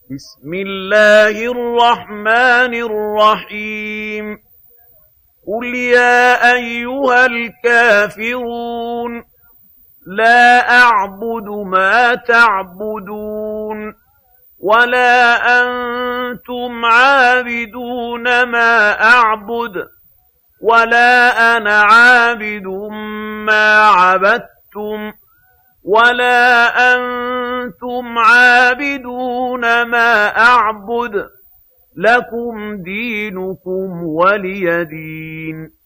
بسم الله الرحمن الرحيم قل يا أيها الكافرون لا أعبد ما تعبدون ولا أنتم عابدون ما أعبد ولا أنا عابد ما عبدتم ولا أنتم عابدون ما أعبد لكم دينكم ولي دين